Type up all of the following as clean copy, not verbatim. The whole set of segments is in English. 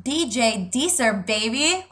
DJ Deezer, baby.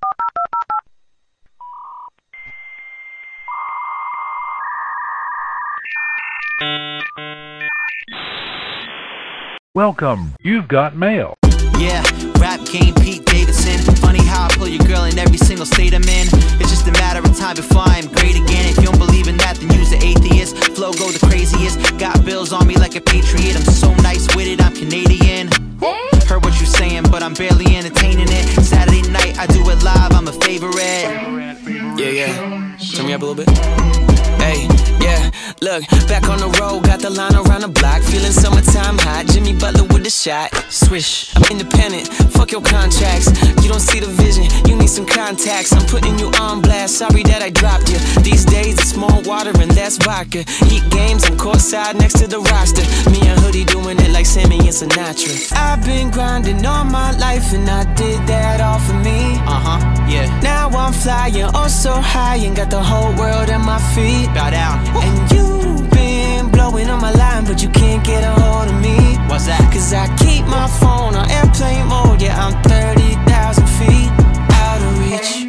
Welcome. You've got mail. Yeah, rap game Pete Davidson. Funny how I pull your girl in every single state I'm in. It's just a matter of time before I am great again. If you don't believe in that, then use the atheist. Flow go the craziest. Got bills on me like a patriot. I'm so nice with it, I'm Canadian. Heard what you're saying, but I'm barely entertaining it. Saturday night, I do it live, I'm a favorite. Yeah. Turn me up a little bit. Hey, yeah, look, back on the road, got the line around the block, feeling summertime hot, Jimmy Butler with the shot, swish, I'm independent, fuck your contracts, you don't see the vision, you need some contacts, I'm putting you on blast, sorry that I dropped you, these days it's more water and less vodka, Heat games, I'm courtside next to the roster, me and Hoodie doing it like Sammy and Sinatra. I've been grinding all my life and I did that all for me, Yeah. now I'm flying oh so high and got the whole world at my feet. Bow down. And you've been blowing on my line, but you can't get a hold of me. What's that? Cause I keep my phone on airplane mode. Yeah, I'm 30,000 feet out of reach.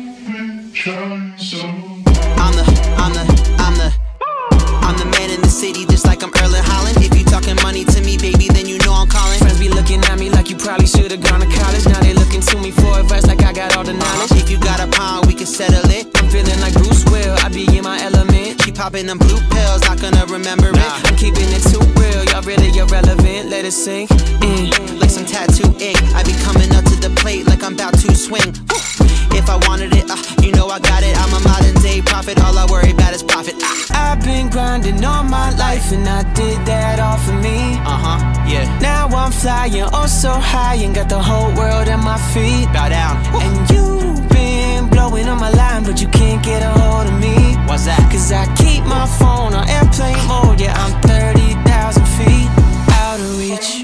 I'm the man in the city, just like I'm Erling Haaland. If you talking money to me, baby, then you know I'm calling. Friends be looking at me like you probably should've gone to college. Now they looking to me for advice like I got all the knowledge. If you got a pound, we can settle it. I'm feeling like Bruce Will, I be in my element. Keep popping them blue pills, not gonna remember it. I'm keeping it too real, y'all really irrelevant. Let it sink in. Like some tattoo ink, I be coming up to the plate like I'm about to swing. If I wanted it, you know I got it. I'm a modern day prophet, all I worry about is profit. I've been grinding all my life and I did that all for me. Yeah. Now I'm flying oh so high and got the whole world at my feet. Bow down. And you've been blowing on my line, but you can't get a hold of me. What's that? Cause I keep my phone on airplane mode. Yeah, I'm 30,000 feet out of reach.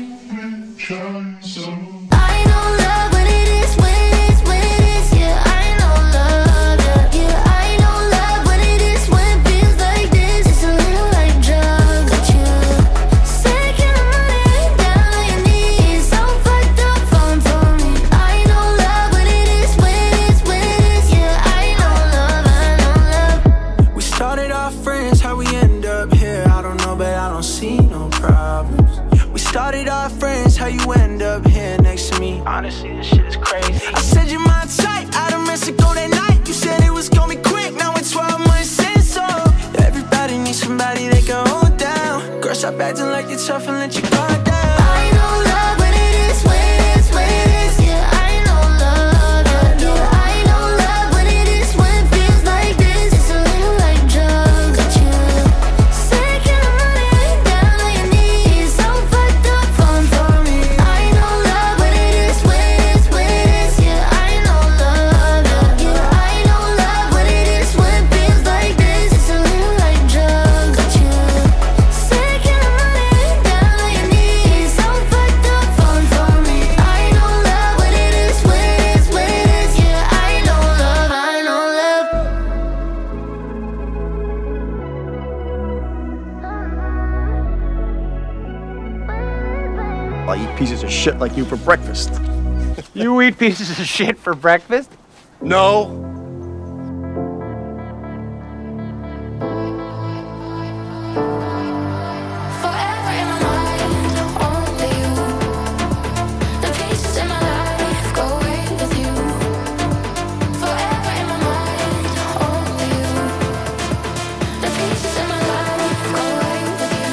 I know love when it is, when it is, yeah. I know love, yeah. I know love when it is, when it feels like this. It's a little like drugs that you second money down on your knees. So fucked up phone for me. I know love when it is, yeah. I know love. We started off friends, how we end up here, I don't know, but I don't see no problems. We started off friends, how you end up here next to me. Honestly, this shit is crazy. I said you're my type, out of Mexico that night. You said it was gonna be quick, now it's 12 months in, so everybody needs somebody they can hold down. Girl, stop acting like you're tough and let your guard down. I know love when it is, yeah. I know love, yeah. I know love when it is, when it feels like this. It's a little like drugs that you second money down on your knees. So fucked up phone for me. I know love when it is, yeah. I know love, yeah. I know love when it is, when it feels like this. It's a little like drugs that you second money down on your knees. So fucked up phone for me. I know love when it is, yeah. I know love, I know love. I eat pieces of shit like you for breakfast. You eat pieces of shit for breakfast? No. Forever in my mind, only you. The pieces in my life go away with you. Forever in my mind, only you. The pieces in my life go away with you.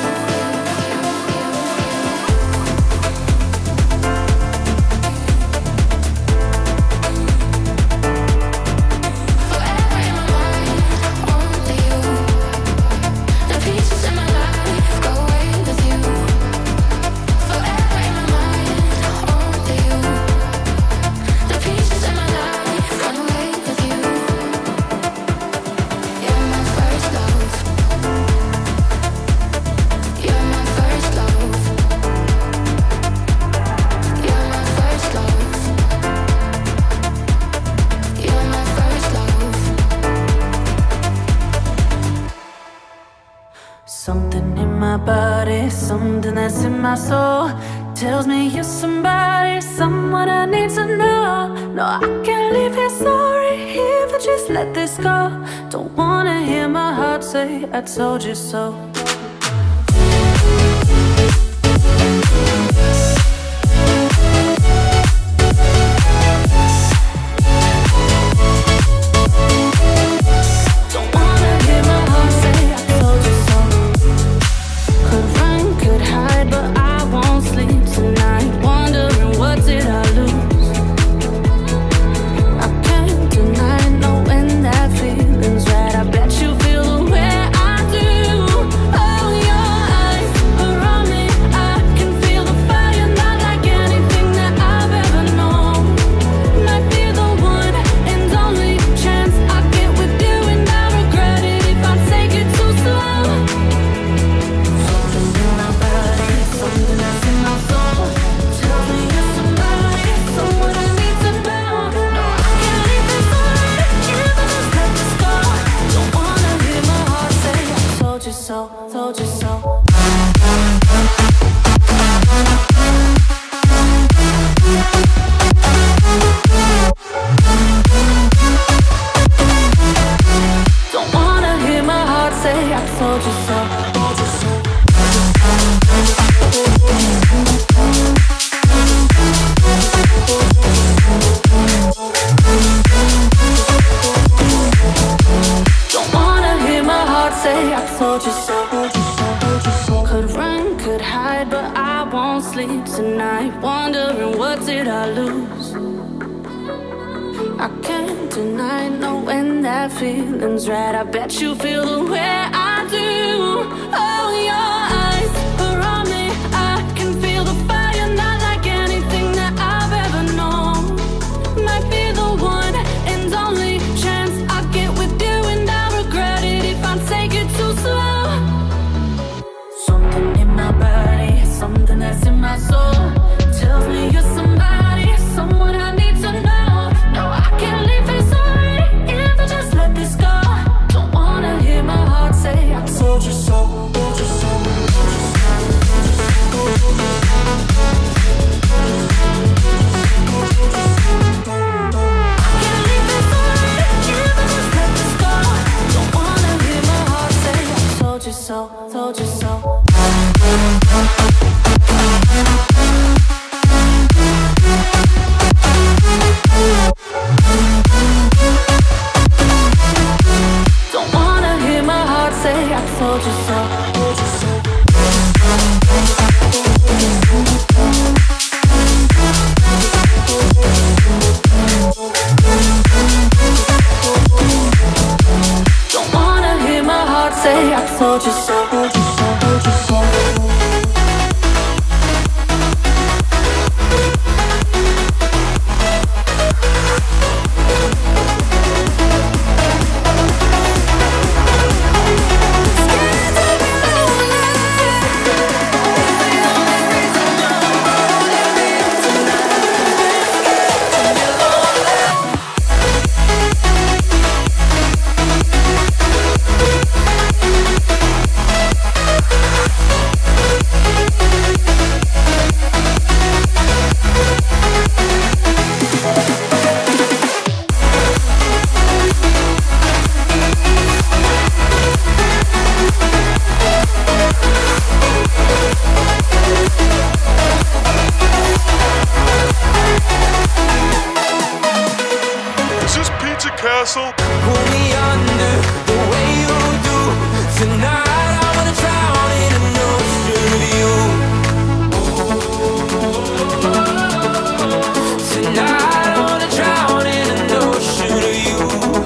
Forever in my mind, only you. The pieces in my life go away with you. Forever in my mind, only you. The pieces in my life run away with you. You're my first love. You're my first love. You're my first love. You're my first love. Something in my body, something that's in my soul tells me you're somebody, someone I need to know. No, I can't leave here sorry if I just let this go. Don't wanna hear my heart say I told you so. Feelings right, I bet you feel the way I do. Oh, your eyes are on me. I can feel the fire, not like anything that I've ever known. Might be the one and only chance I get with you, and I regret it if I take it too slow. Something in my body, something that's in my soul tells me you're somebody, someone I need to know. No, I can't leave it sorry if I just let this go. Don't wanna hear my heart say I told you so. Told you so. I can't leave it sorry if I just let this go. Don't wanna hear my heart say I told you so. Told you so. Don't wanna hear my heart say I told you so. Don't wanna hear my heart say I told you so. Pull me under the way you do. Tonight I wanna drown in an ocean of you. Tonight I wanna drown in an ocean of you.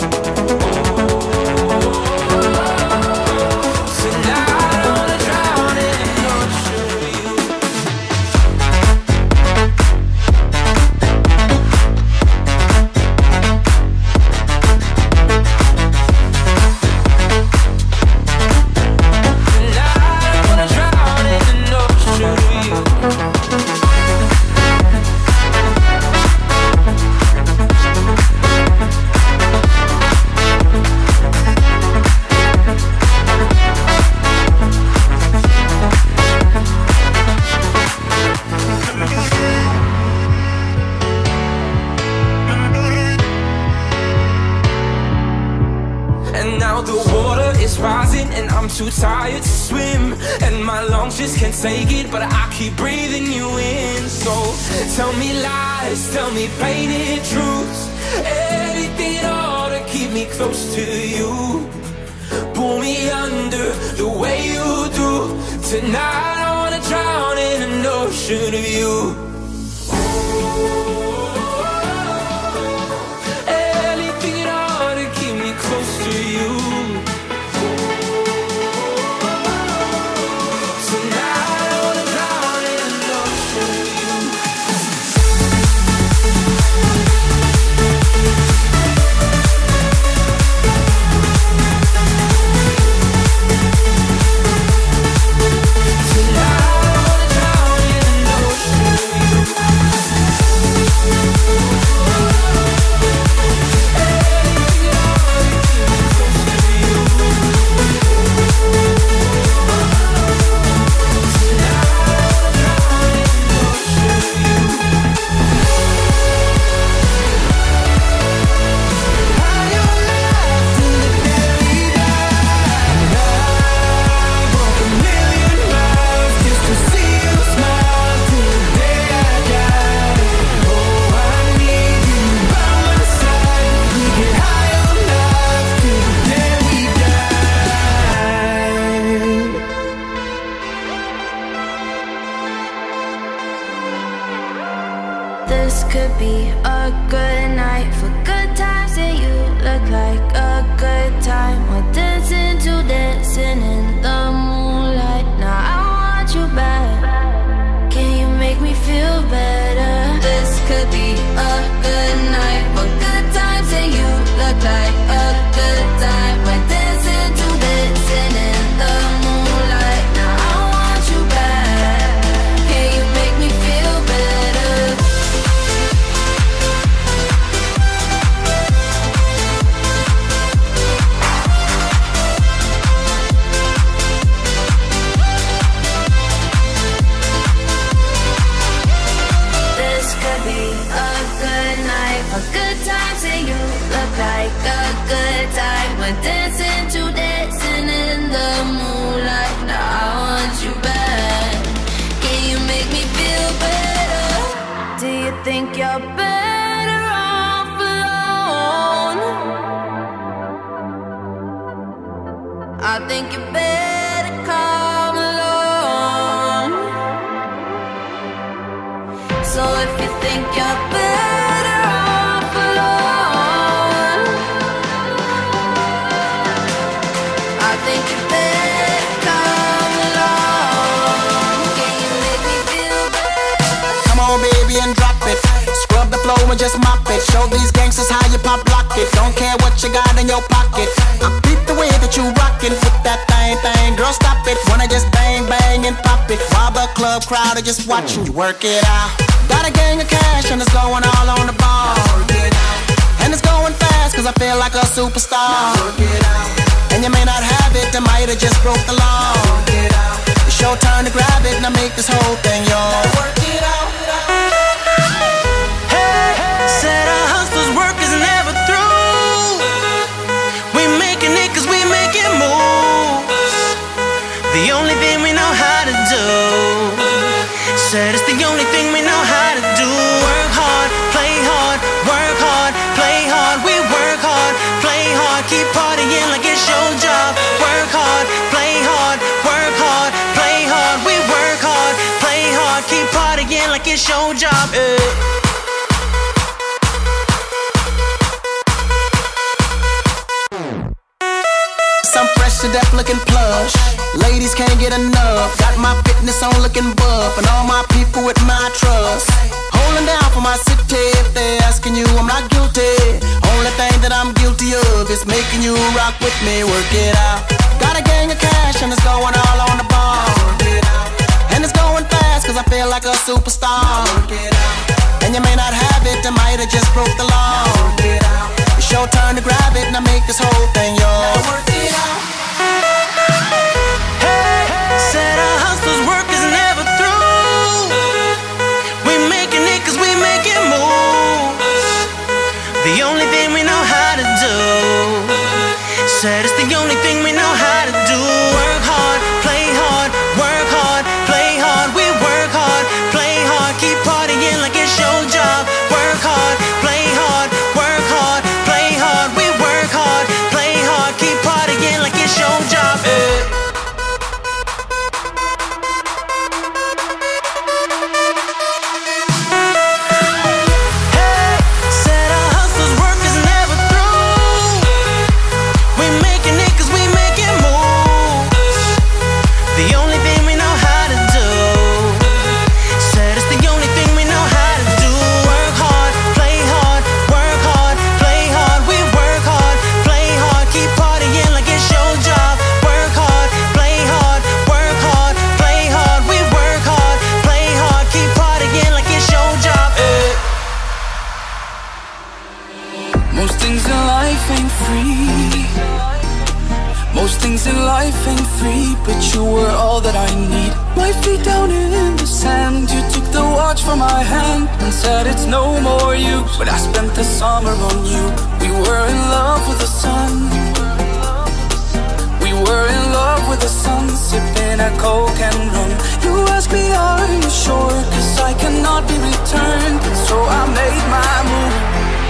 Tonight I wanna drown in an ocean of you. is rising and I'm too tired to swim, and my lungs just can't take it, but I keep breathing you in. So tell me lies, tell me painted truths, anything at all to keep me close to you. Pull me under the way you do. Tonight I wanna drown in an ocean of you. Anything at all to keep me close to you. Tonight I wanna drown in an ocean of you. This could be a good night for good times, and you look like a good time. We're dancing to dancing in the moonlight. Now I want you back. Can you make me feel better? This could be a good night for good times, and you look like a good time. We're dancing to dancing in the moonlight. Now I want you back. Can you make me feel better? Good times, and you look like a good time. We're dancing to dancing in the moonlight. Now I want you back. Can you make me feel better? Do you think you're better off alone? I think you better come along. So if you think you're better and just mop it. Show these gangsters how you pop lock it. Don't care what you got in your pocket. I beat the way that you rockin'. Flip that thing, girl, stop it. Wanna just bang, bang and pop it. While the club crowd are just watching you work it out. Got a gang of cash and it's going all on the ball. And it's going fast cause I feel like a superstar. And you may not have it, I might have just broke the law. It's your turn to grab it and I make this whole thing yours. Work it out. Said our hustler's work is never through. We making it cause we making moves. The only thing we know how to do. Said it's the only thing we know how to do. Work hard, play hard, work hard, play hard. We work hard, play hard, keep partying like it's your job. Work hard, play hard, work hard, play hard. We work hard, play hard, keep partying like it's your job. I'm fresh to death looking plush. Ladies can't get enough. Got my fitness on looking buff. And all my people with my trust. Holding down for my city. If they're asking you, I'm not guilty. Only thing that I'm guilty of is making you rock with me. Work it out. Got a gang of cash and it's going all on the ball. And it's going fast cause I feel like a superstar. And you may not have it, I might have just broke the law. It's your turn to grab it and I make this whole thing yours. Hey, said our hustler's work is never through. We making it cause we making moves. The only thing we know how to do. Said it's the only thing we know how to do. Work hard, play hard, work hard, play hard. We work hard, play hard, keep partying like it's your job. Work hard, play hard, work hard, play hard. We work hard, play hard, keep partying like it's your job. Most things in life ain't free, but you were all that I need. My feet down in the sand, you took the watch from my hand and said it's no more use. But I spent the summer on you. We were in love with the sun. We were in love with the sun, sipping a Coke and rum. You asked me, are you sure? 'Cause I cannot be returned. So I made my move.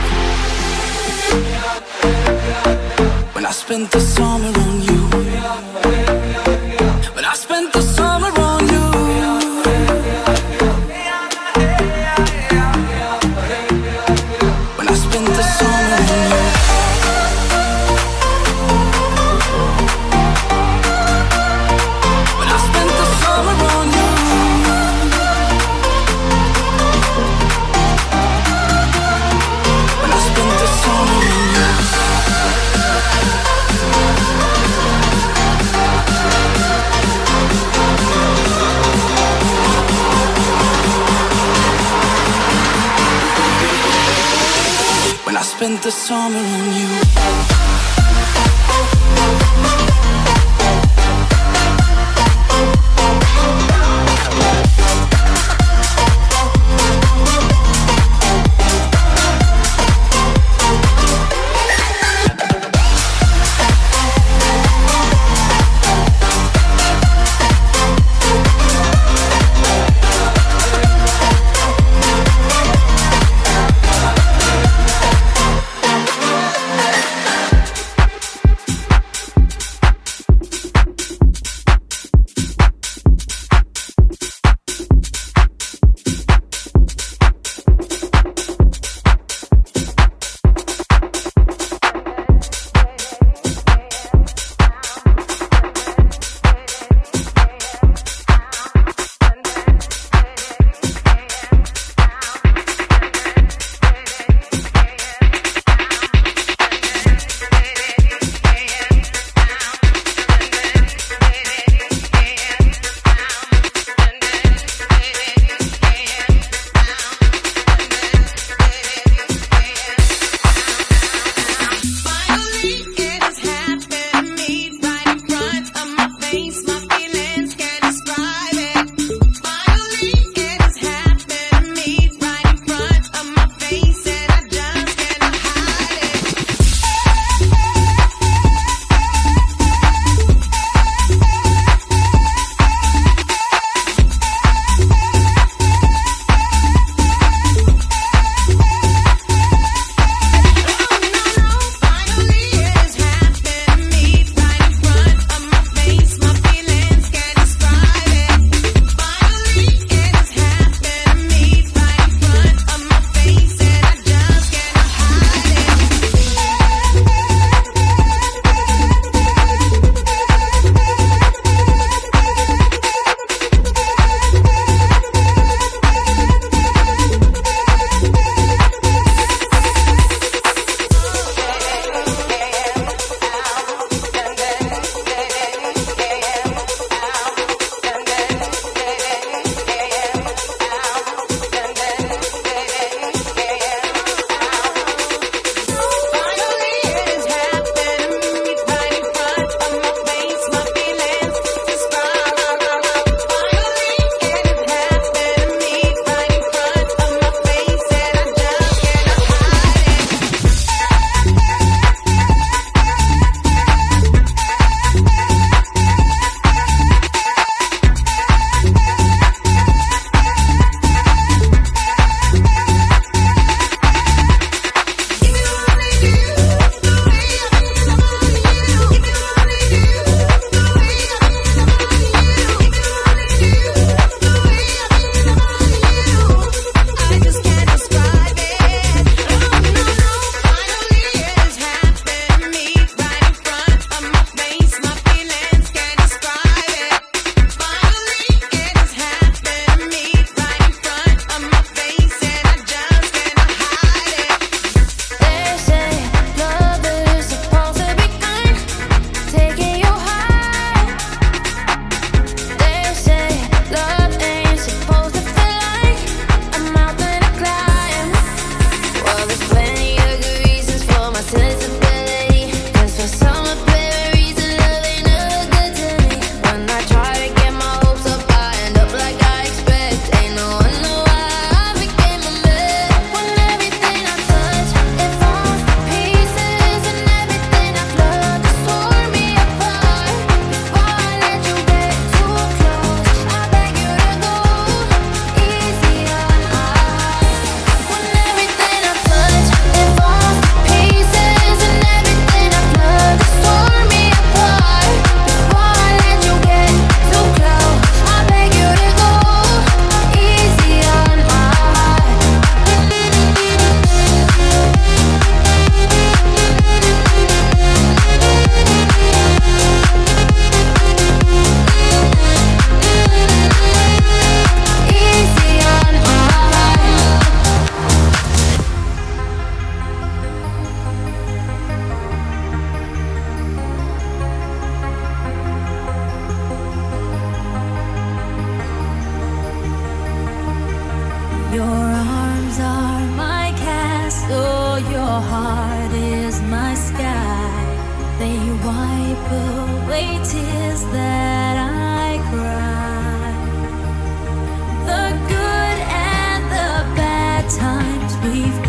When I spent the summer on you. When I spent the summer on you. When I spent the summer on you. When I spent the summer on you. When I spent the summer on you. When I spent the summer on you. Your heart is my sky. They wipe away tears that I cry. The good and the bad times we've